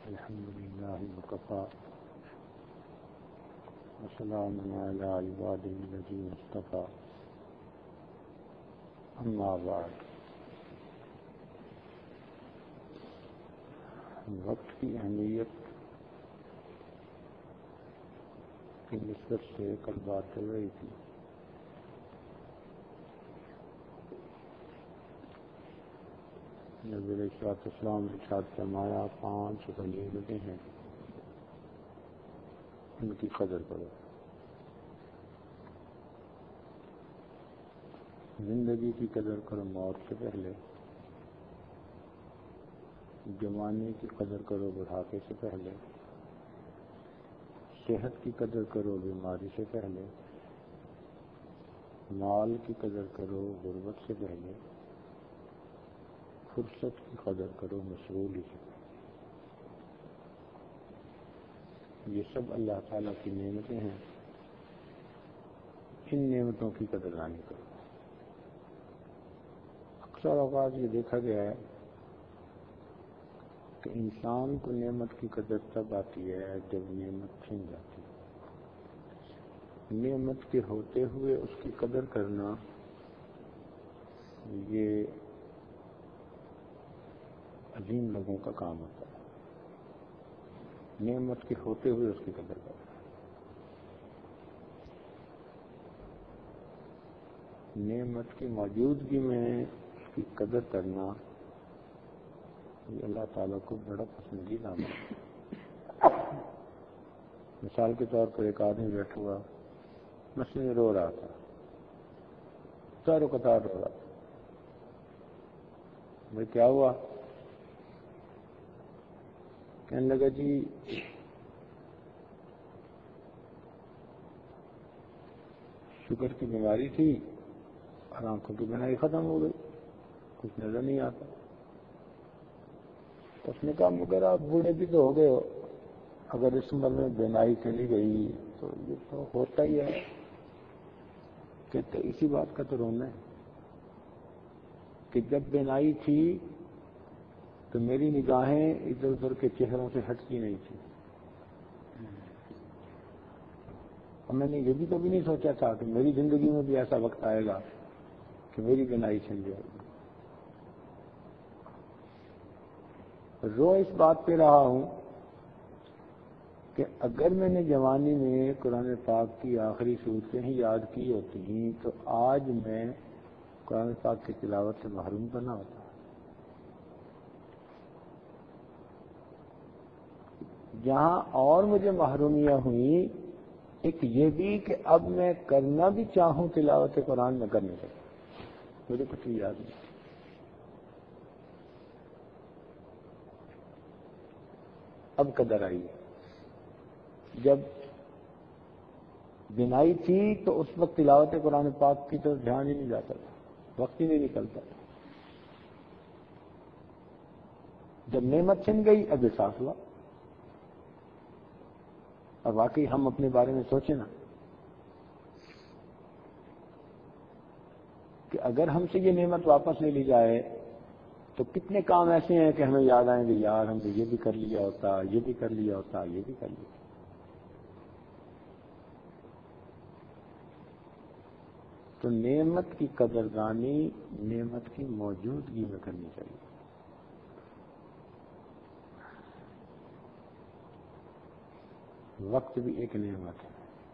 الحمد لله وكفى وسلام على عباده الذين اصطفى أما بعد وقت کی اہمیت کی نسبت سے کل بات چل رہی تھی. نبی علیہ السلام نے ارشاد فرمایا 5 غنیمتیں ہیں ان کی قدر کرو. زندگی کی قدر کرو موت سے پہلے، جوانی کی قدر کرو بڑھاپے سے پہلے، صحت کی قدر کرو بیماری سے پہلے، مال کی قدر کرو غربت سے پہلے، فرصت کی قدر کرو مشغولی سے. یہ سب اللہ تعالیٰ کی نعمتیں ہیں، ان نعمتوں کی قدردانی کرو. اکثر اوقات یہ دیکھا گیا ہے کہ انسان کو نعمت کی قدر تب آتی ہے جب نعمت چھن جاتی ہے. نعمت کے ہوتے ہوئے اس کی قدر کرنا یہ عظیم لوگوں کا کام ہوتا ہے. نعمت کے ہوتے ہوئے اس کی قدر کرنا. نعمت کی موجودگی میں اس کی قدر کرنا یہ اللہ تعالیٰ کو بڑا پسندیدہ عمل ہے. مثال کے طور پر ایک آدمی بیٹھا ہوا مسجد میں رو رہا تھا، چاروں قطار رو رہا تھا. بھائی کیا ہوا؟ کہنے لگا جی شوگر کی بیماری تھی اور آنکھوں کی بینائی ختم ہو گئی، کچھ نظر نہیں آتا. اس نے کہا مگر آپ بوڑھے بھی تو ہو گئے ہو، اگر اس عمر میں بینائی چلی گئی تو یہ تو ہوتا ہی ہے. کہتے اسی بات کا تو رونا ہے کہ جب بینائی تھی تو میری نگاہیں ادھر ادھر کے چہروں سے ہٹتی نہیں تھی، اور میں نے یہ بھی کبھی نہیں سوچا تھا کہ میری زندگی میں بھی ایسا وقت آئے گا کہ میری بینائی چھن جائے گی. رو اس بات پہ رہا ہوں کہ اگر میں نے جوانی میں قرآن پاک کی آخری صورتیں ہی یاد کی ہوتی تو آج میں قرآن پاک کی تلاوت سے محروم بنا ہوتا. جہاں اور مجھے محرومیاں ہوئیں، ایک یہ بھی کہ اب میں کرنا بھی چاہوں تلاوت قرآن میں کر نہیں سکتا، مجھے کچھ بھی یاد نہیں. اب قدر آئی ہے. جب بینائی تھی تو اس وقت تلاوت قرآن پاک کی طرف دھیان ہی نہیں جاتا تھا، وقت ہی نہیں نکلتا تھا. جب نعمت چھن گئی اب احساس ہوا. اور واقعی ہم اپنے بارے میں سوچیں نا کہ اگر ہم سے یہ نعمت واپس لے لی جائے تو کتنے کام ایسے ہیں کہ ہمیں یاد آئیں گے یار ہم نے یہ بھی کر لیا ہوتا، یہ بھی کر لیا ہوتا، یہ بھی کر لیا. تو نعمت کی قدردانی نعمت کی موجودگی میں کرنی چاہیے. وقت بھی ایک نعمت ہے.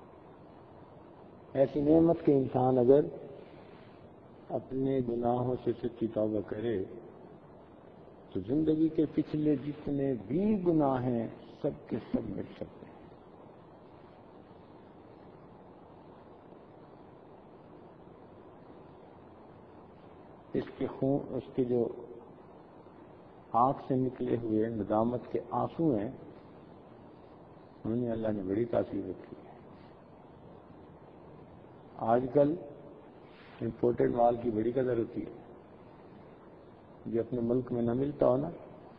ایسی نعمت کے انسان اگر اپنے گناہوں سے سچی توبہ کرے تو زندگی کے پچھلے جتنے بھی گناہ ہیں سب کے سب مٹ سکتے ہیں. اس کے جو آنکھ سے نکلے ہوئے ندامت کے آنسو ہیں انہیں اللہ نے بڑی تاثیر رکھی ہے. آج کل امپورٹڈ مال کی بڑی قدر ہوتی ہے. جو اپنے ملک میں نہ ملتا ہو نا،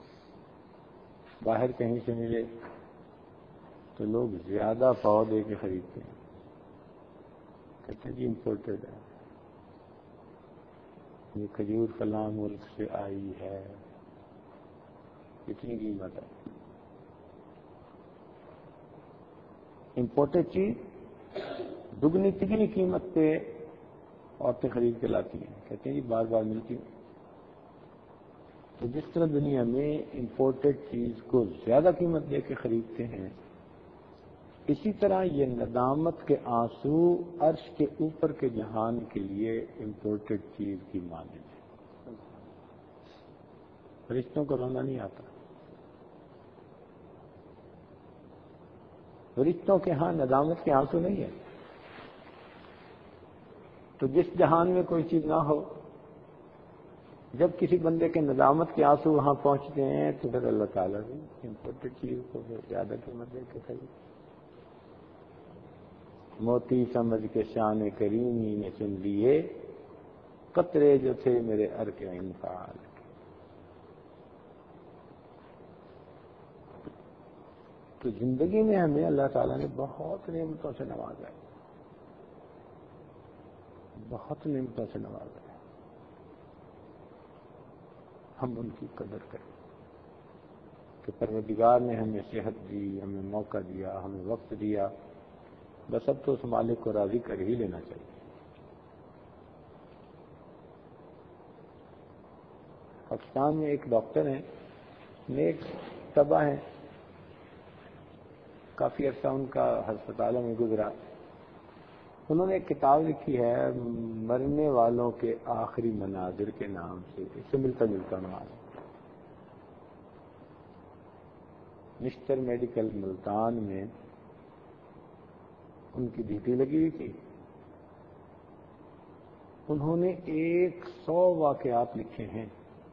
باہر کہیں سے ملے تو لوگ زیادہ پاؤ دے کے خریدتے ہیں. کہتے ہیں جی امپورٹڈ ہے، یہ کھجور فلاں ملک سے آئی ہے، اتنی قیمت ہے. امپورٹڈ چیز دگنی تگنی قیمت پہ عورتیں خرید کے لاتی ہیں، کہتے ہیں جی بار بار ملتی ہیں۔ تو جس طرح دنیا میں امپورٹڈ چیز کو زیادہ قیمت دے کے خریدتے ہیں، اسی طرح یہ ندامت کے آنسو عرش کے اوپر کے جہان کے لیے امپورٹڈ چیز کی مانند ہے۔ فرشتوں کو رونا نہیں آتا، فرشتوں کے ہاں ندامت کے آنسو نہیں ہے۔ تو جس جہان میں کوئی چیز نہ ہو، جب کسی بندے کے ندامت کے آنسو وہاں پہنچتے ہیں تو پھر اللہ تعالیٰ بھی امپورٹڈ چیز کو زیادہ قیمت دے کے خرید۔ موتی سمجھ کے شان کریمی نے چن لیے قطرے جو تھے میرے عرق انفعال کے۔ تو زندگی میں ہمیں اللہ تعالیٰ نے بہت نعمتوں سے نوازا ہے، بہت نعمتوں سے نوازا ہے، ہم ان کی قدر کریں کہ پروردگار نے ہمیں صحت دی، ہمیں موقع دیا، ہمیں وقت دیا، بس اب تو اس مالک کو راضی کر ہی لینا چاہیے۔ پاکستان میں ایک ڈاکٹر ہیں، نیک طبع ہیں، کافی عرصہ ان کا ہسپتالوں میں گزرا۔ انہوں نے ایک کتاب لکھی ہے مرنے والوں کے آخری مناظر کے نام سے، اس سے ملتا جلتا عنوان ہے۔ مسٹر میڈیکل ملتان میں ان کی ڈیوٹی لگی ہوئی تھی، انہوں نے 100 واقعات لکھے ہیں۔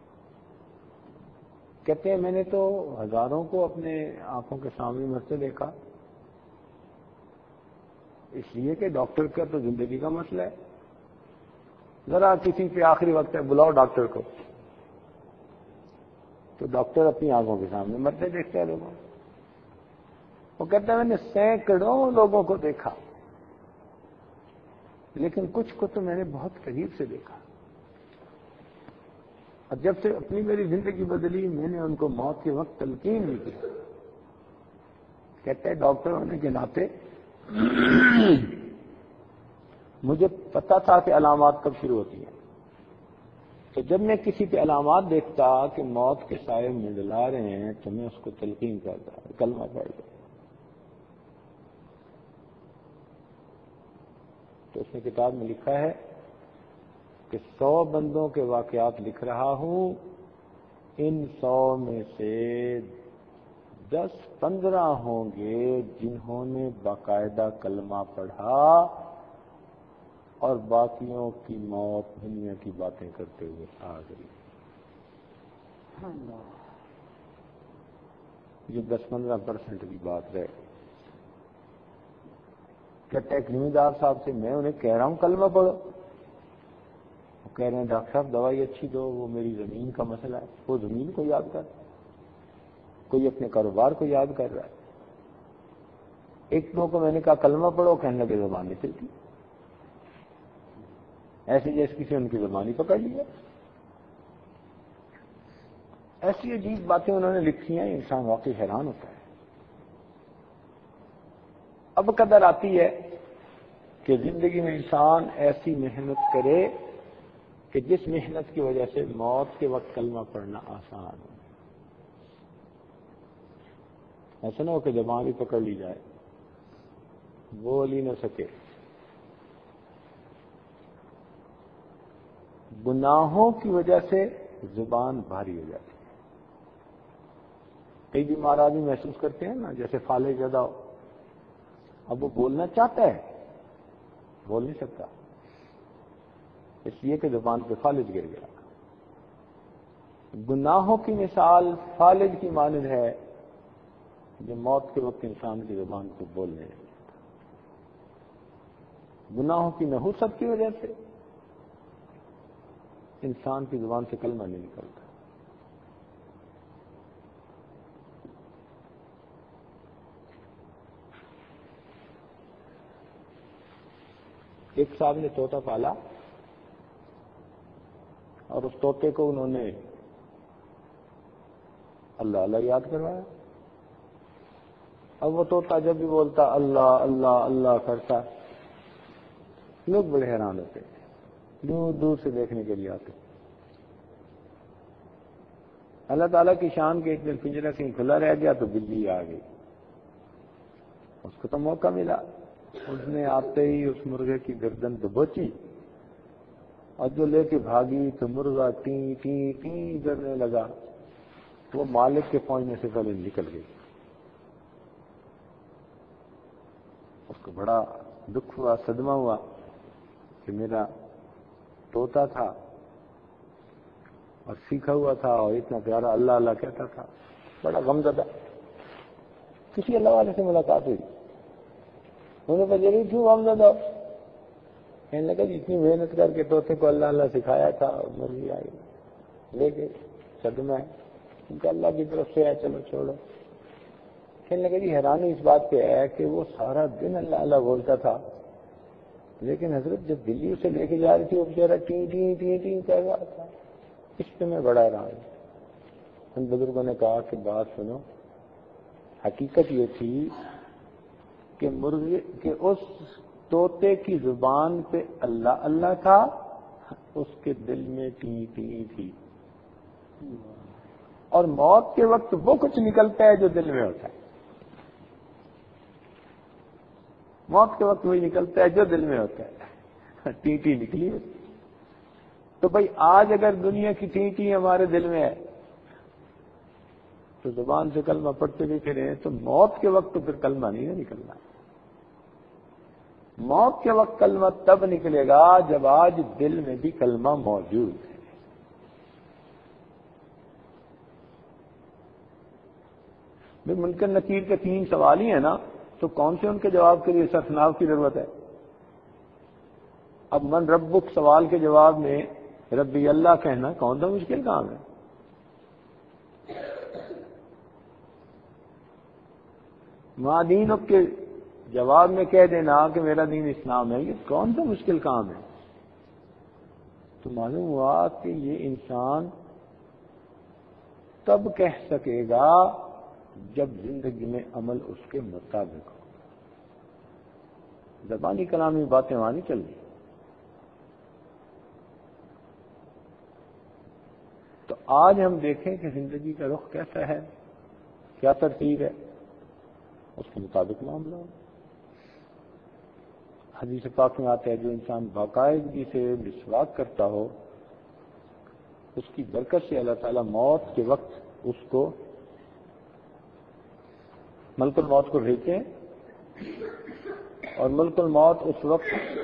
کہتے ہیں میں نے تو ہزاروں کو اپنے آنکھوں کے سامنے مرتے دیکھا، اس لیے کہ ڈاکٹر کا تو زندگی کا مسئلہ ہے، ذرا کسی پہ آخری وقت ہے بلاؤ ڈاکٹر کو، تو ڈاکٹر اپنی آنکھوں کے سامنے مرتے دیکھتے ہیں لوگوں۔ وہ کہتا ہے میں نے سینکڑوں لوگوں کو دیکھا، لیکن کچھ کو تو میں نے بہت قریب سے دیکھا، اور جب سے اپنی میری زندگی بدلی میں نے ان کو موت کے وقت تلقین نہیں کی۔ کہتے ہیں ڈاکٹر ہونے کے ناطے مجھے پتا تھا کہ علامات کب شروع ہوتی ہیں، تو جب میں کسی پہ علامات دیکھتا کہ موت کے سائے منڈلا رہے ہیں تو میں اس کو تلقین کرتا، کلمہ پڑھ دیا۔ تو اس نے کتاب میں لکھا ہے کہ 100 بندوں کے واقعات لکھ رہا ہوں، ان 100 میں سے 10-15 ہوں گے جنہوں نے باقاعدہ کلمہ پڑھا اور باقیوں کی موت دنیا کی باتیں کرتے ہوئے آ گئی۔ یہ 10-15% کی بات ہے۔ کہتے ہیں زمیندار صاحب سے میں انہیں کہہ رہا ہوں کلمہ پڑھو، وہ کہہ رہے ہیں ڈاکٹر صاحب دوائی اچھی دو، وہ میری زمین کا مسئلہ ہے۔ وہ زمین کو یاد کر، کوئی اپنے کاروبار کو یاد کر رہا ہے۔ ایک دو کو میں نے کہا کلمہ پڑھو، کہنے لگے زبان نہیں چلتی، ایسے جیسے کسی ان کی زبان ہی پکڑ لی ہے۔ ایسی عجیب باتیں انہوں نے لکھی ہیں، انسان واقعی حیران ہوتا ہے۔ اب قدر آتی ہے کہ زندگی میں انسان ایسی محنت کرے کہ جس محنت کی وجہ سے موت کے وقت کلمہ پڑھنا آسان ہو، ایسا نہ ہو کہ زبان ہی پکڑ لی جائے، بول ہی نہ سکے۔ گناہوں کی وجہ سے زبان بھاری ہو جاتی ہے۔ کئی بیمار آدمی محسوس کرتے ہیں نا جیسے فالج زدہ ہو، اب وہ بولنا چاہتا ہے، بول نہیں سکتا، اس لیے کہ زبان پہ فالج گر گیا۔ گناہوں کی مثال فالج کی مانند ہے جو موت کے وقت انسان کی زبان کو بولنے لگتا۔ گناہوں کی نحوست کی وجہ سے انسان کی زبان سے کلمہ نہیں نکلتا۔ ایک صاحب نے طوطا پالا اور اس طوطے کو انہوں نے اللہ اللہ یاد کروایا، اب وہ طوطا جب بھی بولتا اللہ اللہ اللہ کرتا، لوگ بڑے حیران ہوتے، دور دور سے دیکھنے کے لیے آتے۔ اللہ تعالیٰ کی شان کے ایک دن پنجرہ کہیں کھلا رہ گیا تو بلی آ گئی، اس کو تو موقع ملا، اس نے آتے ہی اس مرغے کی گردن دبوچی اور جو لے کے بھاگی تو مرغا ٹیں ٹیں ٹیں کرنے لگا، وہ مالک کے پہنچنے سے پہلے نکل گئی۔ اس کو بڑا دکھ ہوا، صدمہ ہوا کہ میرا طوطا تھا اور سیکھا ہوا تھا اور اتنا پیارا اللہ اللہ کہتا تھا، بڑا غمزدہ۔ کسی اللہ والے سے ملاقات ہوئی، انہوں نے ضرور کیوں غمزدہ؟ کہنے لگا جی اتنی محنت کر کے طوطے کو اللہ اللہ سکھایا تھا، مرغی آئی لے کے صدمہ ہے، کیونکہ اللہ کی طرف سے ہے، چلو چھوڑو۔ کہنے لگا جی حیرانی اس بات پہ ہے کہ وہ سارا دن اللہ اللہ بولتا تھا، لیکن حضرت جب دلی اسے لے کے جا رہی تھی وہ بیچارہ ٹیں ٹیں ٹیں ٹیں کر رہا تھا، اس پہ میں بڑا حیران ہوں۔ ان بزرگوں نے کہا کہ بات سنو، حقیقت یہ تھی کہ مرغے کہ اس طوطے کی زبان پہ اللہ اللہ تھا، اس کے دل میں ٹیں ٹیں تھی، اور موت کے وقت وہ کچھ نکلتا ہے جو دل میں ہوتا ہے، موت کے وقت وہی نکلتا ہے جو دل میں ہوتا ہے، ٹیں ٹیں نکلی ہے۔ تو بھائی آج اگر دنیا کی ٹیں ٹیں ہمارے دل میں ہے تو زبان سے کلمہ پڑھتے بھی پھریں تو موت کے وقت تو پھر کلمہ نہیں ہے نکلنا۔ موت کے وقت کلمہ تب نکلے گا جب آج دل میں بھی کلمہ موجود ہے۔ بھائی منکر نکیر کے 3 سوال ہی ہیں نا، تو کون سے ان کے جواب کے لیے سرفناو کی ضرورت ہے؟ اب من ربک سوال کے جواب میں ربی اللہ کہنا کون سا مشکل کام ہے؟ ماں دینک کے جواب میں کہہ دینا کہ میرا دین اسلام ہے، یہ کون سا مشکل کام ہے؟ تو معلوم ہوا کہ یہ انسان تب کہہ سکے گا جب زندگی میں عمل اس کے مطابق ہو، زبانی کلامی باتیں وہاں نہیں چل رہی۔ تو آج ہم دیکھیں کہ زندگی کا رخ کیسا ہے، کیا ترتیب ہے، اس کے مطابق معاملہ ہو۔ حدیث پاک میں آتا ہے جو انسان باقاعدگی سے مسواک کرتا ہو اس کی برکت سے اللہ تعالیٰ موت کے وقت اس کو ملک الموت کو بھیجتے ہیں، اور ملک الموت اس وقت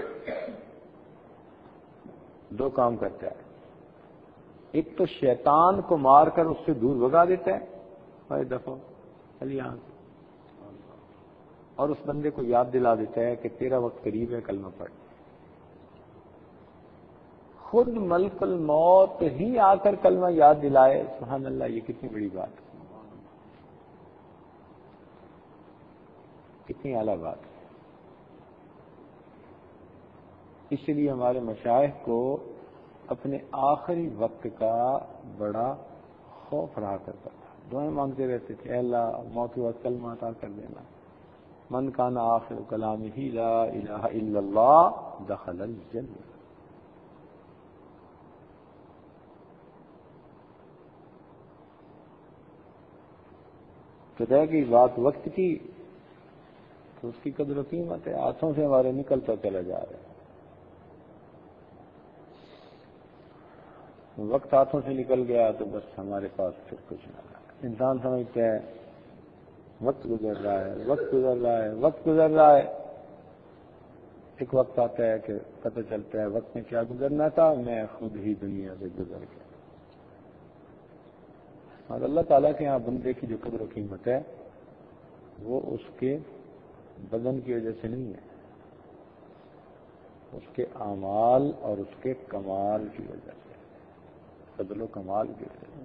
2 کام کرتا ہے، ایک تو شیطان کو مار کر اس سے دور بھگا دیتا ہے، اور دفعہ علی یہاں سے، اور اس بندے کو یاد دلا دیتا ہے کہ تیرا وقت قریب ہے، کلمہ پڑھ۔ خود ملک الموت ہی آ کر کلمہ یاد دلائے، سبحان اللہ، یہ کتنی بڑی بات ہے، کتنی اعلیٰ بات ہے۔ اس لیے ہمارے مشائخ کو اپنے آخری وقت کا بڑا خوف رہا کرتا تھا، دعائیں مانگتے رہتے تھے، اے اللہ موت کے وقت کلمہ عطا کر دینا، من کان آخر کلامہ لا الہ الا اللہ دخل الجنہ۔ تو رہ گئی بات وقت کی، تو اس کی قدر و قیمت ہے، ہاتھوں سے ہمارے نکلتا چلا جا رہا ہے، وقت ہاتھوں سے نکل گیا تو بس ہمارے پاس پھر کچھ نہ رہا۔ انسان سمجھتا ہے وقت گزر رہا ہے، وقت گزر رہا ہے، وقت گزر رہا ہے، ایک وقت آتا ہے کہ پتہ چلتا ہے وقت میں کیا گزرنا تھا، میں خود ہی دنیا سے گزر گیا۔ اور اللہ تعالیٰ کے یہاں بندے کی جو قدر و قیمت ہے وہ اس کے بدن کی وجہ سے نہیں ہے، اس کے اعمال اور اس کے کمال کی وجہ سے، فضل و کمال کی وجہ سے۔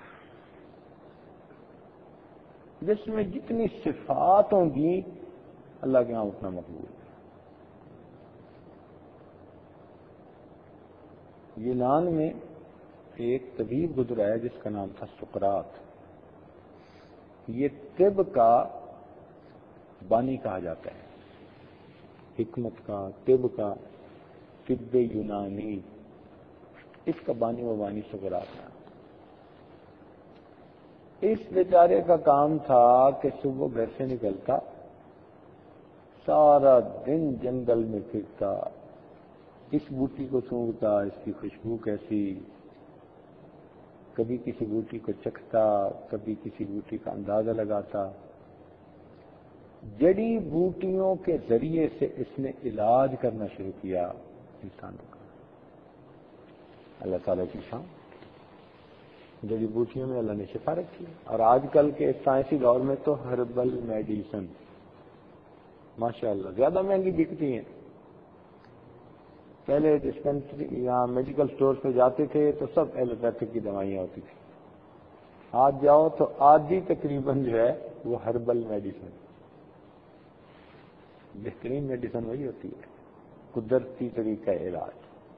جس میں جتنی صفات ہوں گی اللہ کے یہاں اتنا مقبول ہے۔ یونان میں ایک طبیب گزرا ہے جس کا نام تھا سقراط، یہ طب کا بانی کہا جاتا ہے، حکمت کا، طب کا، طب یونانی، اس کا بانی و بانی سقراط تھا۔ اس بیچارے کا کام تھا کہ صبح گھر سے نکلتا، سارا دن جنگل میں پھرتا، اس بوٹی کو سونگھتا، اس کی خوشبو کیسی، کبھی کسی بوٹی کو چکھتا، کبھی کسی بوٹی کا اندازہ لگاتا۔ جڑی بوٹیوں کے ذریعے سے اس نے علاج کرنا شروع کیا انسانوں کا۔ اللہ تعالیٰ کی شان، جڑی بوٹیوں میں اللہ نے شفا رکھی، اور آج کل کے سائنسی دور میں تو ہربل میڈیسن ماشاءاللہ زیادہ مہنگی بکتی ہیں۔ پہلے ڈسپینسری یا میڈیکل سٹور پہ جاتے تھے تو سب ایلوپیتھک کی دوائیاں ہوتی تھیں، آج جاؤ تو آدھی تقریباً جو ہے وہ ہربل میڈیسن، بہترین میڈیسن وہی ہوتی ہے، قدرتی طریقہ علاج۔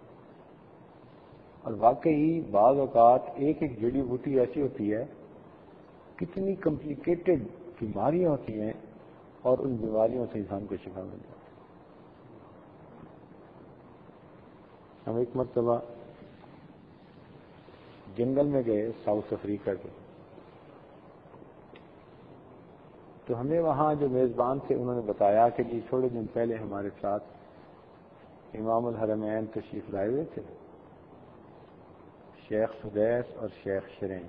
اور واقعی بعض اوقات ایک ایک جڑی بوٹی ایسی ہوتی ہے، کتنی کمپلیکیٹڈ بیماریاں ہوتی ہیں، اور ان بیماریوں سے انسان کو شفا مل جاتی ہے۔ ہم ایک مرتبہ جنگل میں گئے ساؤتھ افریقہ کے، تو ہمیں وہاں جو میزبان تھے انہوں نے بتایا کہ جی تھوڑے دن پہلے ہمارے ساتھ امام الحرمین تشریف لائے ہوئے تھے، شیخ سدیس اور شیخ شرین،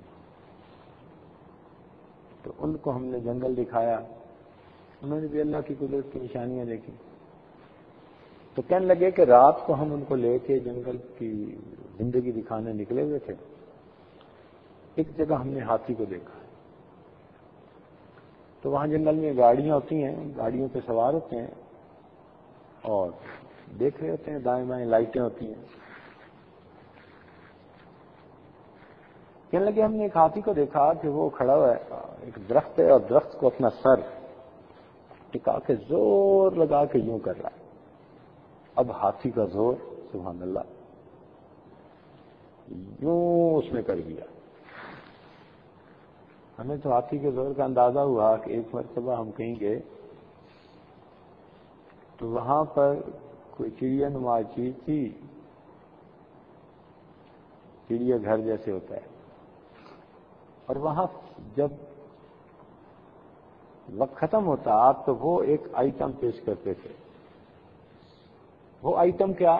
تو ان کو ہم نے جنگل دکھایا، انہوں نے بھی اللہ کی قدرت کی نشانیاں دیکھی، تو کہنے لگے کہ رات کو ہم ان کو لے کے جنگل کی زندگی دکھانے نکلے ہوئے تھے، ایک جگہ ہم نے ہاتھی کو دیکھا، تو وہاں جنگل میں گاڑیاں ہوتی ہیں، گاڑیوں پہ سوار ہوتے ہیں اور دیکھ رہے ہوتے ہیں، دائیں بائیں لائٹیں ہوتی ہیں۔ کہنے لگے ہم نے ایک ہاتھی کو دیکھا کہ وہ کھڑا ہوا ہے ایک درخت ہے، اور درخت کو اپنا سر ٹکا کے زور لگا کے یوں کر رہا ہے۔ اب ہاتھی کا زور سبحان اللہ یوں اس نے کر دیا، ہمیں تو ہاتھی کے زور کا اندازہ ہوا کہ ایک مرتبہ ہم کہیں گئے تو وہاں پر کوئی چڑیا نما چیز تھی، چڑیا گھر جیسے ہوتا ہے، اور وہاں جب وقت ختم ہوتا تو وہ ایک آئٹم پیش کرتے تھے۔ وہ آئٹم کیا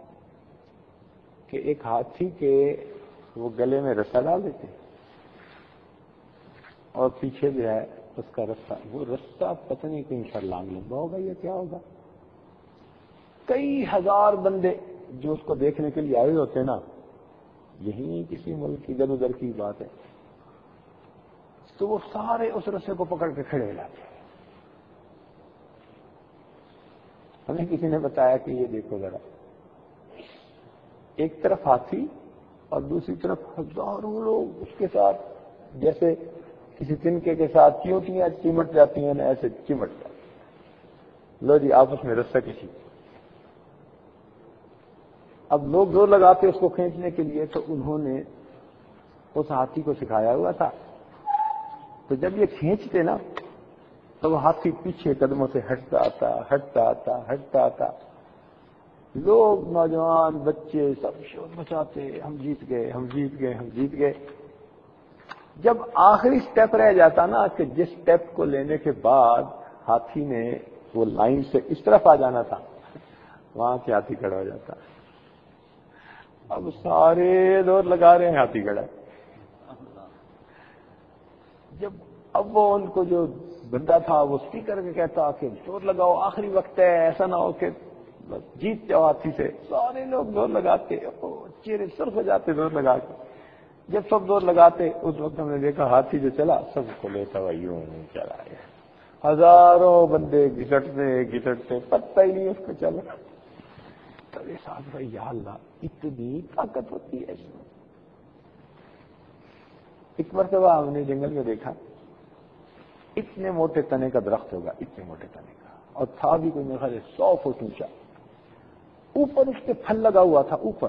کہ ایک ہاتھی کے وہ گلے میں رسا ڈال دیتے اور پیچھے جو ہے اس کا رسہ، وہ رسہ پتہ نہیں کہ انشاء اللہ لمبا ہوگا یا کیا ہوگا، کئی ہزار بندے جو اس کو دیکھنے کے لیے آئے ہوتے ہیں نا، یہی کسی ملک کی ادھر ادھر کی بات ہے، تو وہ سارے اس رسے کو پکڑ کے کھڑے ہو جاتے ہیں۔ ہمیں کسی نے بتایا کہ یہ دیکھو ذرا، ایک طرف ہاتھی اور دوسری طرف ہزاروں لوگ اس کے ساتھ، جیسے کسی تنکے کے ساتھ چیونٹیاں چمٹ جاتی ہیں نا، ایسے چمٹ جاتی، لو جی آپس میں رسہ کسی۔ اب لوگ زور لگاتے اس کو کھینچنے کے لیے، تو انہوں نے اس ہاتھی کو سکھایا ہوا تھا، تو جب یہ کھینچتے نا تو وہ ہاتھی پیچھے قدموں سے ہٹتا آتا، لوگ نوجوان بچے سب شور مچاتے، ہم جیت گئے۔ جب آخری سٹیپ رہ جاتا نا کہ جس سٹیپ کو لینے کے بعد ہاتھی نے وہ لائن سے اس طرف آ جانا تھا، وہاں سے ہاتھی کھڑا ہو جاتا، اب سارے دور لگا رہے ہیں، ہاتھی کھڑا ہے۔ جب اب وہ ان کو جو بندہ تھا وہ اسپیکر کے کہتا کہ زور لگاؤ، آخری وقت ہے، ایسا نہ ہو کہ بس جیت جاؤ ہاتھی سے، سارے لوگ زور لگاتے، چہرے سرخ ہو جاتے زور لگا کے۔ جب سب زور لگاتے اس وقت ہم نے دیکھا ہاتھی جو چلا سب کو لیتا ہوا یوں چلا گیا، ہزاروں بندے گھسٹتے پتہ ہی نہیں اس کو چلا۔ تبھی ساتھ بھائی یا اللہ اتنی طاقت ہوتی ہے اس میں۔ ایک مرتبہ ہم نے جنگل میں دیکھا اتنے موٹے تنے کا درخت ہوگا، اتنے موٹے تنے کا، اور تھا بھی کوئی میرے خیال 100 فٹ اونچا، اوپر اس کے پھل لگا ہوا تھا، اوپر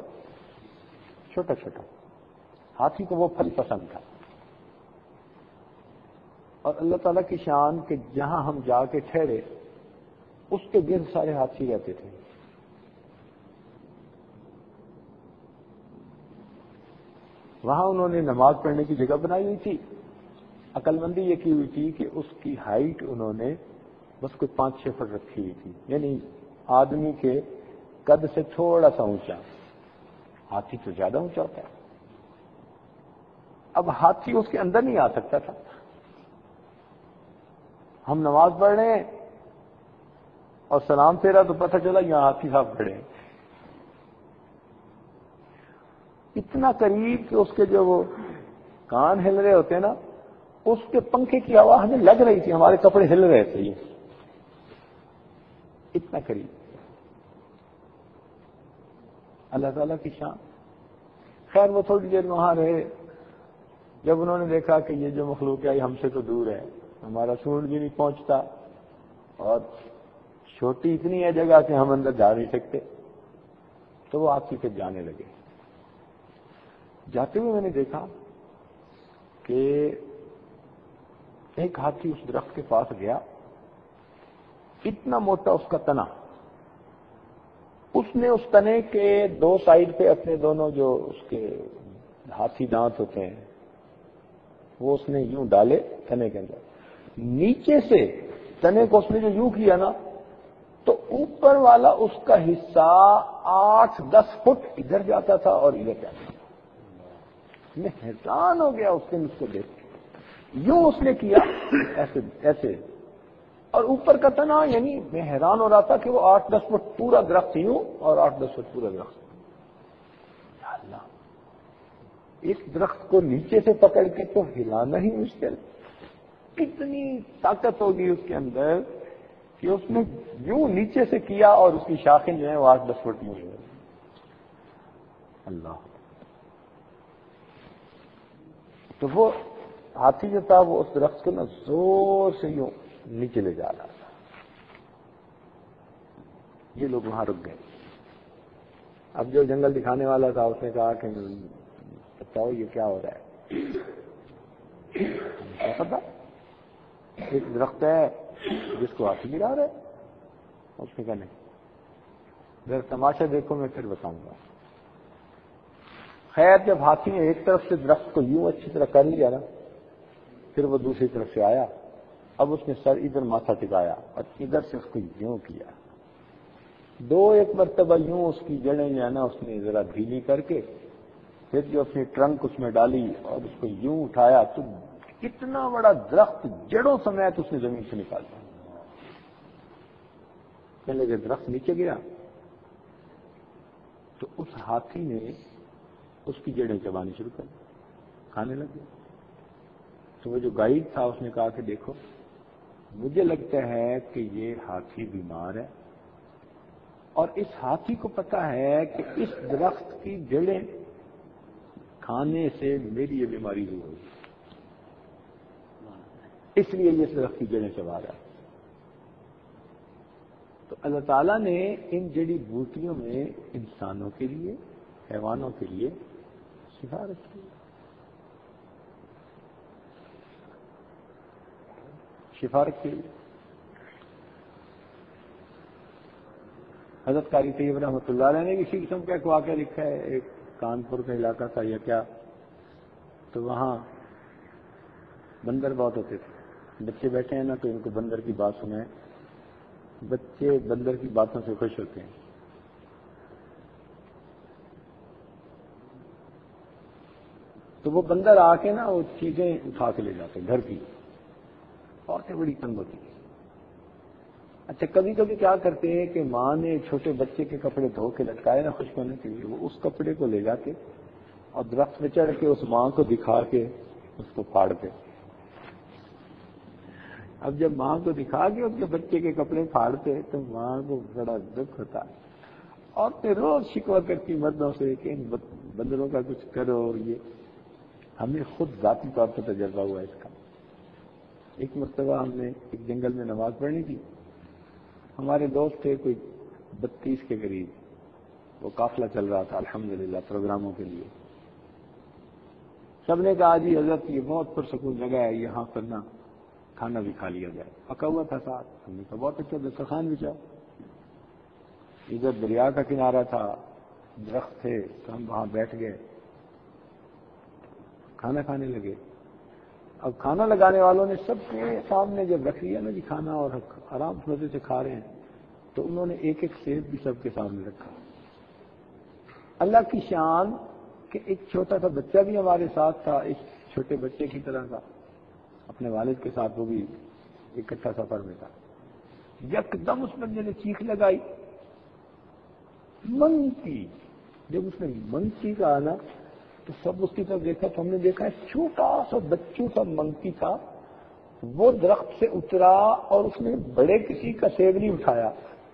چھوٹا چھوٹا، ہاتھی کو وہ پھل پسند تھا۔ اور اللہ تعالیٰ کی شان کہ جہاں ہم جا کے ٹھہرے اس کے گرد سارے ہاتھی رہتے تھے. وہاں انہوں نے نماز پڑھنے کی جگہ بنائی ہوئی تھی. عقل مندی یہ کی ہوئی تھی کہ اس کی ہائٹ انہوں نے بس کوئی 5-6 فٹ رکھی ہوئی تھی، یعنی آدمی کے قد سے تھوڑا سا اونچا. ہاتھی تو زیادہ اونچا ہوتا ہے. اب ہاتھی اس کے اندر نہیں آ سکتا تھا. ہم نماز پڑھ رہے ہیں اور سلام پھیرا تو پتہ چلا یہاں ہاتھی صاحب کھڑے ہیں. اتنا قریب کہ اس کے جو وہ کان ہل رہے ہوتے ہیں نا، اس کے پنکھے کی ہوا ہمیں لگ رہی تھی، ہمارے کپڑے ہل رہے تھے. یہ اتنا قریب. اللہ تعالیٰ کی شان. خیر وہ تھوڑی دیر وہاں رہے. جب انہوں نے دیکھا کہ یہ جو مخلوق ہے یہ ہم سے تو دور ہے، ہمارا سونڈ بھی نہیں پہنچتا اور چھوٹی اتنی ہے جگہ کہ ہم اندر جا نہیں سکتے، تو وہ ہاتھی پہ جانے لگے. جاتے ہوئے میں نے دیکھا کہ ایک ہاتھی اس درخت کے پاس گیا. اتنا موٹا اس کا تنا. اس نے اس تنے کے 2 سائڈ پہ اپنے دونوں جو اس کے ہاتھی دانت ہوتے ہیں وہ اس نے یوں ڈالے تنے کے اندر. نیچے سے تنے کو اس نے جو یوں کیا نا تو اوپر والا اس کا حصہ 8-10 فٹ ادھر جاتا تھا اور ادھر جاتا تھا. میں حیران ہو گیا اس کے مجھ کو دیکھ کے. یوں اس نے کیا ایسے ایسے، اور اوپر کا تنا، یعنی میں حیران ہو رہا تھا کہ وہ 8-10 فٹ پورا درخت یوں اور 8-10 فٹ پورا درخت. یا اللہ، اس درخت کو نیچے سے پکڑ کے تو ہلانا ہی مشکل. کتنی طاقت ہوگی اس کے اندر کہ اس نے یوں نیچے سے کیا اور اس کی شاخیں جو ہیں وہ 8-10 فٹ میں ہوئی. اللہ. تو وہ ہاتھی جو تھا وہ اس درخت کو نا زور سے یوں نیچے لے جا رہا تھا. یہ لوگ وہاں رک گئے. اب جو جنگل دکھانے والا تھا اس نے کہا کہ بتاؤ یہ کیا ہو رہا ہے. کیا پتا، ایک درخت ہے جس کو ہاتھی گرا رہا ہے. اس نے کہا نہیں، ذرا تماشا دیکھو میں پھر بتاؤں گا. خیر جب ہاتھی نے ایک طرف سے درخت کو یوں اچھی طرح کر لیا نا، پھر وہ دوسری طرف سے آیا. اب اس نے سر ادھر ماتھا ٹکایا اور ادھر سے اس کو یوں کیا. 2-1 مرتبہ یوں اس کی جڑیں جو ہے نا اس نے ذرا ڈھیلی کر کے پھر جو اپنی ٹرنک اس میں ڈالی اور اس کو یوں اٹھایا تو اتنا بڑا درخت جڑوں سمیت اس نے زمین سے نکالا. کہنے لگے درخت نیچے گیا تو اس ہاتھی نے اس کی جڑیں چبانی شروع کر دی، کھانے لگے. تو وہ جو گائیڈ تھا اس نے کہا کہ دیکھو مجھے لگتا ہے کہ یہ ہاتھی بیمار ہے اور اس ہاتھی کو پتا ہے کہ اس درخت کی جڑیں کھانے سے میری یہ بیماری دور ہوگی، اس لیے یہ اس درخت کی جڑیں چبا رہا ہے. تو اللہ تعالیٰ نے ان جڑی بوٹیوں میں انسانوں کے لیے، حیوانوں کے لیے شفا رکھی. شفا رکھی. حضرت قاری طیب رحمۃ اللہ علیہ نے اسی قسم کا ایک واقعہ لکھا ہے. ایک کانپور کا علاقہ تھا یا کیا، تو وہاں بندر بہت ہوتے تھے. بچے بیٹھے ہیں نا تو ان کو بندر کی بات سنائیں، بچے بندر کی باتوں سے خوش ہوتے ہیں. تو وہ بندر آ کے نا وہ چیزیں اٹھا کے لے جاتے گھر کی، عورتیں بڑی تنگ ہوتی ہیں. اچھا کبھی کبھی کیا کرتے ہیں کہ ماں نے چھوٹے بچے کے کپڑے دھو کے لٹکائے نا خشک ہونے کے لیے، وہ اس کپڑے کو لے جاتے اور درخت پہ چڑھ کے اس ماں کو دکھا کے اس کو پھاڑتے. اب جب ماں کو دکھا کے اس کے بچے کے کپڑے پھاڑتے تو ماں کو بڑا دکھ ہوتا. اور پھر روز شکوہ کرتی مردوں سے کہ ان بندروں کا کچھ کرو. یہ ہمیں خود ذاتی طور پر تجربہ ہوا اس کا. ایک مرتبہ ہم نے ایک جنگل میں نماز پڑھنی تھی. ہمارے دوست تھے کوئی 32 کے قریب. وہ قافلہ چل رہا تھا الحمدللہ پروگراموں کے لیے. سب نے کہا جی حضرت یہ بہت پرسکون جگہ ہے، یہاں کرنا کھانا بھی کھا لیا جائے. پکا ہوا تھا ساتھ. ہم نے کہا بہت اچھا, دسترخوان بچھاؤ. ادھر دریا کا کنارہ تھا, درخت تھے, تو ہم وہاں بیٹھ گئے, کھانا کھانے لگے. اب کھانا لگانے والوں نے سب کے سامنے جب رکھ لیا نا جی کھانا, اور آرام سے مزے سے کھا رہے ہیں, تو انہوں نے ایک ایک سیب بھی سب کے سامنے رکھا. اللہ کی شان کہ ایک چھوٹا سا بچہ بھی ہمارے ساتھ تھا, ایک چھوٹے بچے کی طرح کا, اپنے والد کے ساتھ وہ بھی اکٹھا سفر میں تھا. یکدم اس بندے نے چیخ لگائی, منکی. جب اس نے منکی کہا نا تو سب اس کی طرف دیکھا, تو ہم نے دیکھا چھوٹا سا بچوں کا منکی تھا. وہ درخت سے اترا اور اس نے بڑے کسی کا سیب نہیں اٹھایا,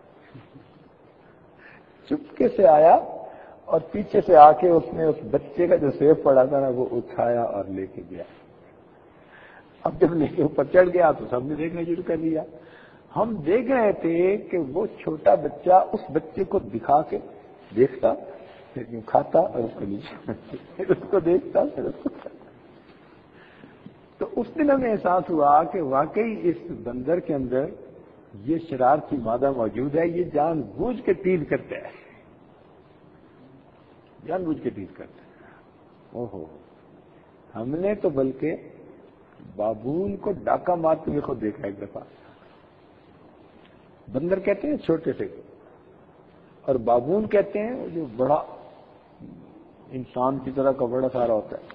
چپکے سے آیا اور پیچھے سے آ کے اس نے اس بچے کا جو سیب پڑا تھا نا وہ اٹھایا اور لے کے گیا. اب جب لے کے اوپر چڑھ گیا تو سب نے دیکھنا شروع کر دیا. ہم دیکھ رہے تھے کہ وہ چھوٹا بچہ اس بچے کو دکھا کے دیکھتا, پھر یوں کھاتا اور اس کو نیچے, پھر اس کو دیکھتا, پھر اس کو کھاتا. تو اس دن ہمیں احساس ہوا کہ واقعی اس بندر کے اندر یہ شرارتی مادہ موجود ہے, یہ جان بوجھ کے تیر کرتا ہے, جان بوجھ کے تیر کرتا ہے. اوہو, ہم نے تو بلکہ بابون کو ڈاکہ مارتے ہوئے خود دیکھا ایک دفعہ. بندر کہتے ہیں چھوٹے سے, اور بابون کہتے ہیں جو بڑا انسان کی طرح کا بڑا سارا ہوتا ہے.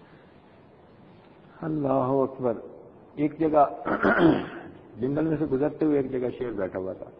اللہ اکبر. ایک جگہ جنگل میں سے گزرتے ہوئے ایک جگہ شیر بیٹھا ہوا تھا.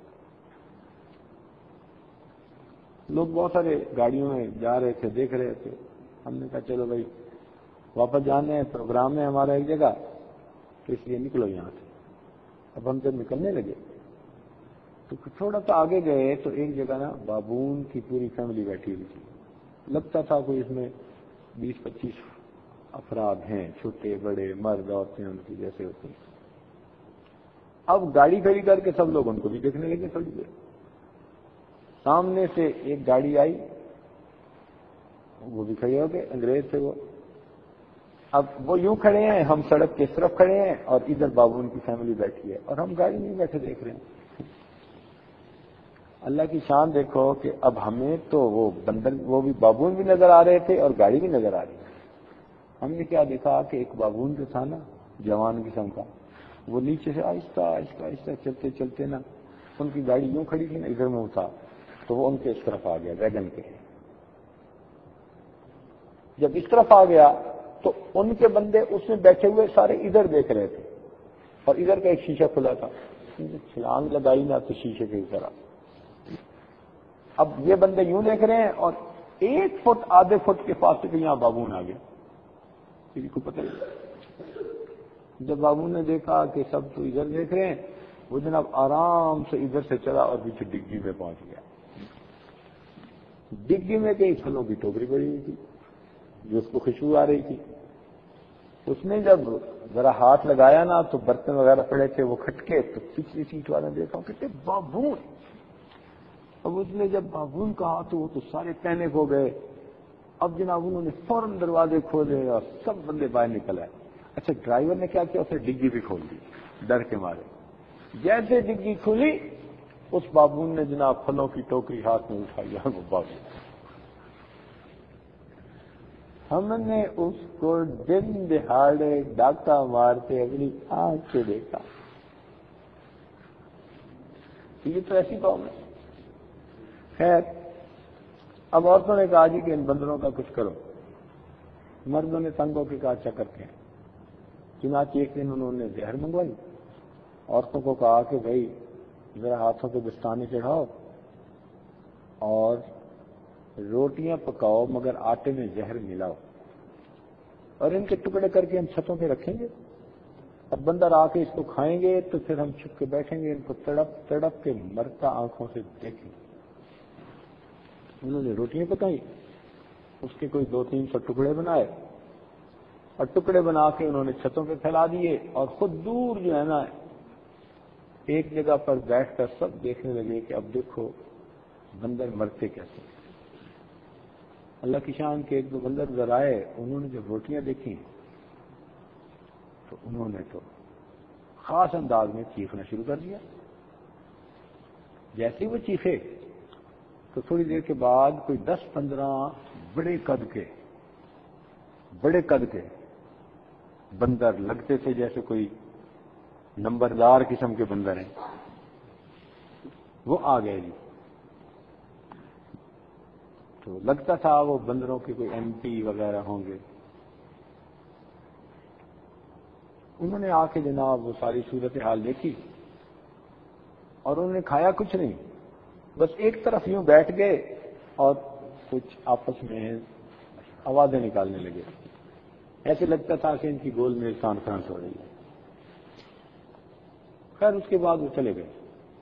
لوگ بہت سارے گاڑیوں میں جا رہے تھے, دیکھ رہے تھے. ہم نے کہا چلو بھائی واپس جانے ہیں, پروگرام ہے ہمارا ایک جگہ, تو اس لیے نکلو یہاں سے. اب ہم جب نکلنے لگے تو تھوڑا سا آگے گئے تو ایک جگہ نا بابون کی پوری فیملی بیٹھی ہوئی تھی. لگتا تھا کوئی اس میں 20-25 افراد ہیں, چھوٹے بڑے, مرد عورتیں ان کی جیسے ہوتی ہیں. اب گاڑی کھڑی کر کے سب لوگ ان کو بھی دیکھنے لگے. تھوڑی دیر سامنے سے ایک گاڑی آئی, وہ بھی کھڑے ہو گئے, انگریز تھے وہ. اب وہ یوں کھڑے ہیں, ہم سڑک کے اس طرف کھڑے ہیں, اور ادھر بابون کی فیملی بیٹھی ہے, اور ہم گاڑی میں بیٹھے دیکھ رہے ہیں. اللہ کی شان دیکھو کہ اب ہمیں تو وہ بندر, وہ بھی بابون بھی نظر آ رہے تھے اور گاڑی بھی نظر آ رہی تھی. ہم نے کیا دیکھا کہ ایک بابون جو تھا نا جوان قسم کا, وہ نیچے سے آہستہ آہستہ آہستہ چلتے چلتے نا, ان کی گاڑی یوں کھڑی تھی نا, ادھر میں تھا, تو وہ ان کے اس طرف آ گیا, ویگن کے. جب اس طرف آ گیا تو ان کے بندے اس میں بیٹھے ہوئے سارے ادھر دیکھ رہے تھے, اور ادھر کا ایک شیشہ کھلا تھا. چھلانگ لگائی نا تو شیشے کے طرح. اب یہ بندے یوں دیکھ رہے ہیں, اور 1 فٹ آدھے فٹ کے فاصلے پہ یہاں بابون آ گیا. کسی کو پتہ نہیں. جب بابون نے دیکھا کہ سب تو ادھر دیکھ رہے ہیں, وہ جناب آرام سے ادھر سے چلا اور پیچھے ڈگی میں پہنچ گیا. ڈگی میں کئی پھلوں کی ٹوکری پڑی ہوئی تھی جو اس کو خوشبو آ رہی تھی. اس نے جب ذرا ہاتھ لگایا نا تو برتن وغیرہ پڑے تھے وہ کھٹکے, تو پچھلی سیٹ والے نے دیکھا کہتے بابون. اب اس نے جب بابون کہا تو وہ تو سارے پینک ہو گئے. اب جناب انہوں نے فوراً دروازے کھولے اور سب بندے باہر نکل آئے. اچھا ڈرائیور نے کیا کیا, اسے ڈگی بھی کھول دی ڈر کے مارے. جیسے ڈگی کھلی اس بابون نے جناب پھلوں کی ٹوکری ہاتھ میں اٹھائی. وہ بابون, ہم نے اس کو دن دہاڑے ڈاکہ مارتے اپنی آنکھ سے دیکھا. یہ تو ایسی قوم ہے. خیر, اب عورتوں نے کہا جی کہ ان بندروں کا کچھ کرو. مردوں نے تنگ ہو کے کہا اچھا کرتے ہیں. چنانچہ ایک دن انہوں نے زہر منگوائی. عورتوں کو کہا کہ بھائی ذرا ہاتھوں پہ دستانے چڑھاؤ اور روٹیاں پکاؤ, مگر آٹے میں زہر ملاؤ, اور ان کے ٹکڑے کر کے ہم چھتوں پہ رکھیں گے. اب بندر آ کے اس کو کھائیں گے تو پھر ہم چھپ کے بیٹھیں گے, ان کو تڑپ تڑپ کے مرتا آنکھوں سے دیکھیں گے. انہوں نے روٹیاں پکائی, اس کے کوئی 200-300 ٹکڑے بنائے, اور ٹکڑے بنا کے انہوں نے چھتوں پہ پھیلا دیے, اور خود دور جو ہے نا ایک جگہ پر بیٹھ کر سب دیکھنے لگے کہ اب دیکھو بندر مرتے کیسے. اللہ کی شان کے 1-2 بندر ادھر آئے, انہوں نے جب روٹیاں دیکھی تو انہوں نے تو خاص انداز میں چیخنا شروع کر دیا. جیسے ہی وہ چیخے تو تھوڑی دیر کے بعد کوئی 10-15 بڑے قد کے بندر لگتے تھے جیسے کوئی نمبردار قسم کے بندر ہیں، وہ آ گئے جی. تو لگتا تھا وہ بندروں کے کوئی ایم پی وغیرہ ہوں گے. انہوں نے آ کے جناب وہ ساری صورتحال دیکھی اور انہوں نے کھایا کچھ نہیں، بس ایک طرف یوں بیٹھ گئے اور کچھ آپس میں آوازیں نکالنے لگے. ایسے لگتا تھا کہ ان کی گول میں کانفرنس ہو رہی ہے. خیر اس کے بعد وہ چلے گئے.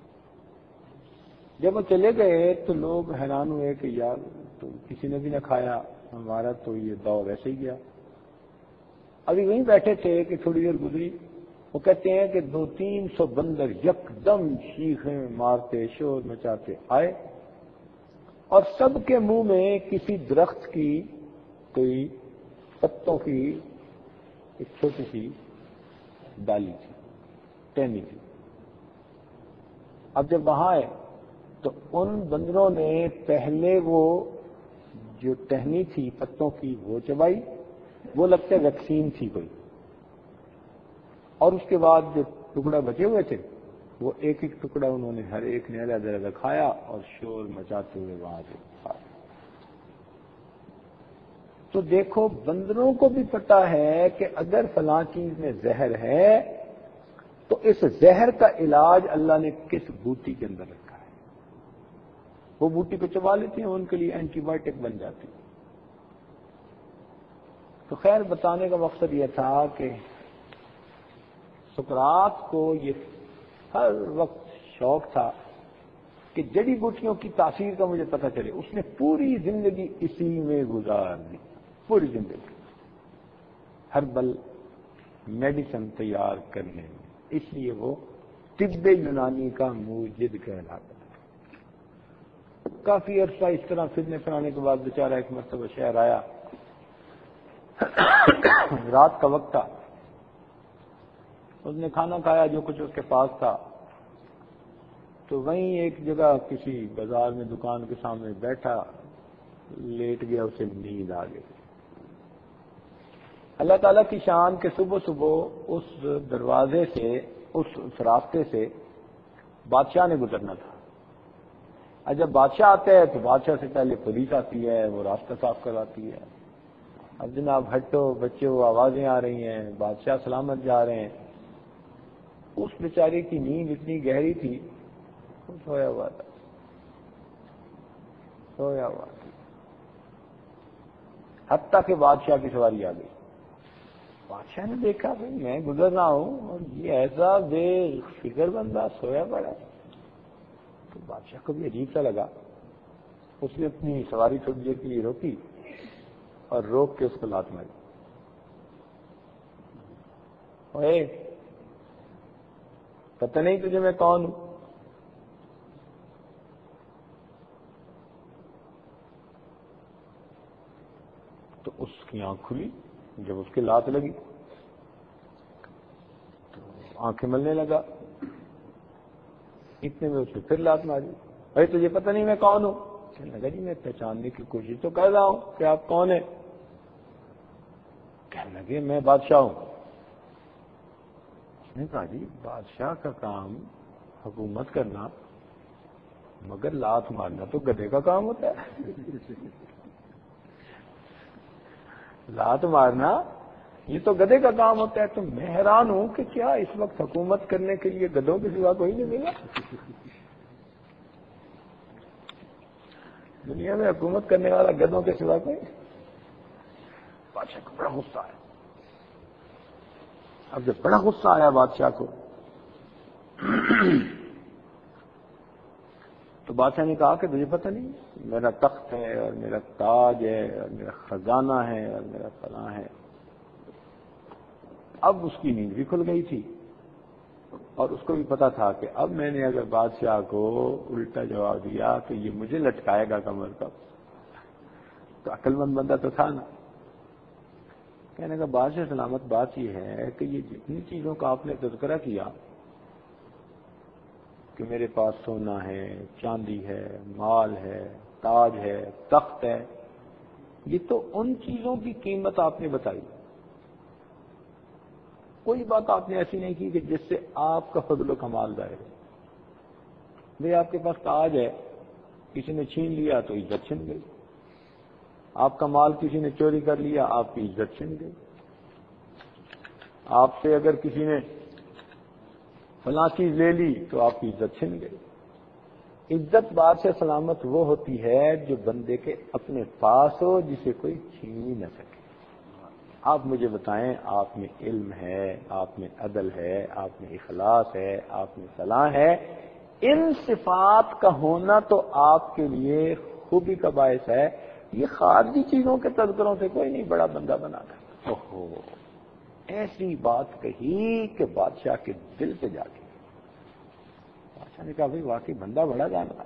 جب وہ چلے گئے تو لوگ حیران ہوئے کہ یار تو کسی نے بھی نہ کھایا، ہمارا تو یہ دور ایسے ہی گیا. ابھی وہیں بیٹھے تھے کہ تھوڑی دیر گزری. وہ کہتے ہیں کہ 200-300 بندر یکدم چیخیں مارتے شور مچاتے آئے اور سب کے منہ میں کسی درخت کی کوئی پتوں کی ایک چھوٹی سی ڈالی تھی، ٹہنی تھی. اب جب وہاں آئے تو ان بندروں نے پہلے وہ جو ٹہنی تھی پتوں کی وہ چبائی، وہ لگتا ہے ویکسین تھی کوئی، اور اس کے بعد جو ٹکڑا بچے ہوئے تھے وہ ایک ایک ٹکڑا انہوں نے ہر ایک نے علیحدہ کھایا اور شور مچاتے ہوئے وہاں سے کھایا. تو دیکھو بندروں کو بھی پتا ہے کہ اگر فلاں چیز میں زہر ہے تو اس زہر کا علاج اللہ نے کس بوٹی کے اندر رکھا ہے. وہ بوٹی کو چبا لیتے ہیں، ان کے لیے اینٹی بایوٹک بن جاتی. تو خیر بتانے کا مقصد یہ تھا کہ سقراط کو یہ ہر وقت شوق تھا کہ جڑی بوٹیوں کی تاثیر کا مجھے پتہ چلے. اس نے پوری زندگی اسی میں گزار دی، پوری زندگی ہربل میڈیسن تیار کرنے میں. اس لیے وہ طب یونانی کا موجد کہلاتا ہے. کافی عرصہ اس طرح پھرنے پھرانے کے بعد بیچارہ ایک مرتبہ شہر آیا. رات کا وقت تھا. اس نے کھانا کھایا جو کچھ اس کے پاس تھا، تو وہیں ایک جگہ کسی بازار میں دکان کے سامنے بیٹھا، لیٹ گیا، اسے نیند آ گئی. اللہ تعالیٰ کی شان کے صبح صبح اس دروازے سے، اس راستے سے بادشاہ نے گزرنا تھا. اور جب بادشاہ آتا ہے تو بادشاہ سے پہلے پولیس آتی ہے، وہ راستہ صاف کراتی ہے. اب جناب ہٹو بچے، وہ آوازیں آ رہی ہیں، بادشاہ سلامت جا رہے ہیں. اس بیچارے کی نیند اتنی گہری تھی، سویا ہوا تھا. حتیٰ کہ بادشاہ کی سواری آ گئی. بادشاہ نے دیکھا بھائی میں گزر رہا ہوں اور یہ ایسا بے فکر بندہ سویا پڑا ہے. تو بادشاہ کو بھی عجیب سا لگا. اس نے اپنی سواری تھوڑی دیر کے لیے روکی اور روک کے اس کو لات ماری. اوے پتہ نہیں تجھے میں کون ہوں؟ تو اس کی آنکھ کھلی. جب اس کی لات لگی تو آنکھیں ملنے لگا. اتنے میں اس نے پھر لات ماری. بھائی تجھے پتہ نہیں میں کون ہوں؟ کہنے لگا جی میں پہچاننے کی کوشش تو کر رہا ہوں کہ آپ کون ہیں. کہنے لگے میں بادشاہ ہوں. اس نے کہا جی بادشاہ کا کام حکومت کرنا، مگر لات مارنا تو گدھے کا کام ہوتا ہے. لات مارنا یہ تو گدھے کا کام ہوتا ہے. تو میں حیران ہوں کہ کیا اس وقت حکومت کرنے کے لیے گدھوں کے سوا کوئی نہیں ملا؟ دنیا میں حکومت کرنے والا گدھوں کے سوا کوئی؟ بادشاہ کو بڑا غصہ آیا. اب جب بڑا غصہ آیا بادشاہ کو تو بادشاہ نے کہا کہ تجھے پتہ نہیں میرا تخت ہے اور میرا تاج ہے اور میرا خزانہ ہے اور میرا فلاں ہے. اب اس کی نیند بھی کھل گئی تھی اور اس کو بھی پتا تھا کہ اب میں نے اگر بادشاہ کو الٹا جواب دیا تو یہ مجھے لٹکائے گا کمر پر. تو عقل مند بندہ تو تھا نا. کہنے کا بات سے سلامت بات یہ ہے کہ یہ جتنی چیزوں کا آپ نے تذکرہ کیا کہ میرے پاس سونا ہے، چاندی ہے، مال ہے، تاج ہے، تخت ہے، یہ تو ان چیزوں کی قیمت آپ نے بتائی. کوئی بات آپ نے ایسی نہیں کی کہ جس سے آپ کا فضل و کمال ظاہر ہے. بھئی آپ کے پاس تاج ہے، کسی نے چھین لیا تو عزت چھن گئی. آپ کا مال کسی نے چوری کر لیا، آپ کی عزت چھن گئی. آپ سے اگر کسی نے فلاں چیز لے لی تو آپ کی عزت چھن گئی. عزت بات سے سلامت وہ ہوتی ہے جو بندے کے اپنے پاس ہو، جسے کوئی چھین ہی نہ سکے. آپ مجھے بتائیں، آپ میں علم ہے، آپ میں عدل ہے، آپ میں اخلاص ہے، آپ میں صلاح ہے، ان صفات کا ہونا تو آپ کے لیے خوبی کا باعث ہے. یہ خارجی چیزوں کے تذکروں سے کوئی نہیں بڑا بندہ بنا کر. اوہو، ایسی بات کہی کہ بادشاہ کے دل پہ جا کے. بادشاہ نے کہا بھائی واقعی بندہ بڑا جان رہا ہے.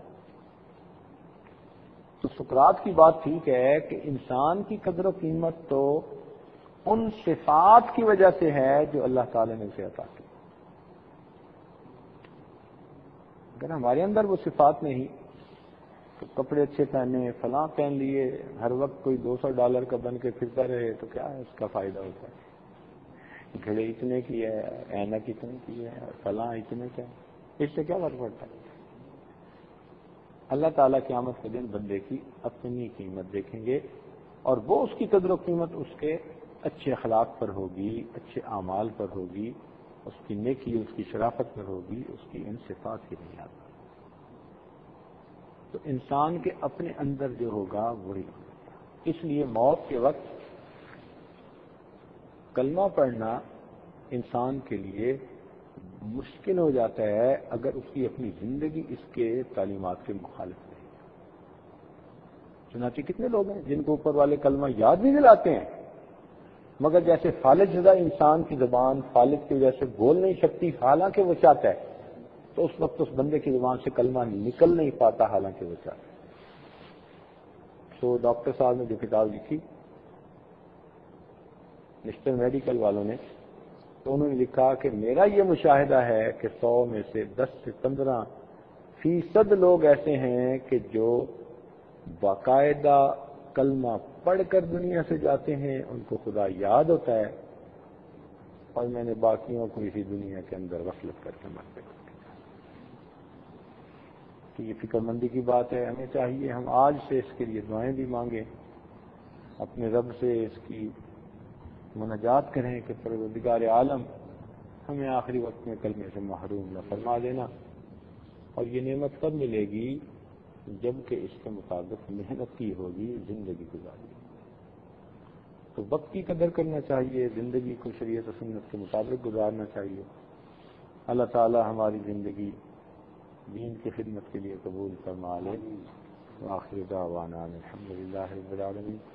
تو سقراط کی بات ٹھیک ہے کہ انسان کی قدر و قیمت تو ان صفات کی وجہ سے ہے جو اللہ تعالی نے اسے عطا کی. اگر ہمارے اندر وہ صفات نہیں تو کپڑے اچھے پہنے، فلاں پہن لیے، ہر وقت کوئی $200 کا بن کے پھرتا رہے تو کیا ہے اس کا فائدہ ہوتا ہے؟ گھڑے اتنے کی ہے، اینک اتنے کی ہے، فلاں اتنے کا ہے، اس سے کیا فرق پڑتا ہے؟ اللہ تعالیٰ قیامت کے دن بندے کی اپنی قیمت دیکھیں گے، اور وہ اس کی قدر و قیمت اس کے اچھے اخلاق پر ہوگی، اچھے اعمال پر ہوگی، اس کی نیکی، اس کی شرافت پر ہوگی، اس کی ان صفات کی بنیاد پر. تو انسان کے اپنے اندر جو ہوگا وہی ہوگا. اس لیے موت کے وقت کلمہ پڑھنا انسان کے لیے مشکل ہو جاتا ہے اگر اس کی اپنی زندگی اس کے تعلیمات کے مخالف نہیں. چنانچہ کتنے لوگ ہیں جن کو اوپر والے کلمہ یاد بھی دلاتے ہیں، مگر جیسے فالج شدہ انسان کی زبان فالج کی وجہ سے بول نہیں سکتی حالانکہ وہ چاہتا ہے، تو اس وقت اس بندے کی زبان سے کلمہ نکل نہیں پاتا حالانکہ وہ چاہتا ہے. تو ڈاکٹر صاحب نے جو کتاب لکھی مسٹر میڈیکل والوں نے، تو انہوں نے لکھا کہ میرا یہ مشاہدہ ہے کہ 100 میں سے 10 سے 15% لوگ ایسے ہیں کہ جو باقاعدہ کلمہ پڑھ کر دنیا سے جاتے ہیں، ان کو خدا یاد ہوتا ہے، اور میں نے باقیوں کو اسی دنیا کے اندر غفلت کر کے مرتے کر دیا. تو یہ فکر مندی کی بات ہے. ہمیں چاہیے ہم آج سے اس کے لیے دعائیں بھی مانگیں، اپنے رب سے اس کی مناجات کریں کہ پروردگار عالم ہمیں آخری وقت میں کلمے سے محروم نہ فرما دینا. اور یہ نعمت کب ملے گی؟ جب کہ اس کے مطابق محنت کی ہوگی، زندگی گزاری. تو وقت کی قدر کرنا چاہیے، زندگی کو شریعت و سنت کے مطابق گزارنا چاہیے. اللہ تعالی ہماری زندگی دین کی خدمت کے لیے قبول فرما لے. آخر دعوانا الحمدللہ رب العالمین.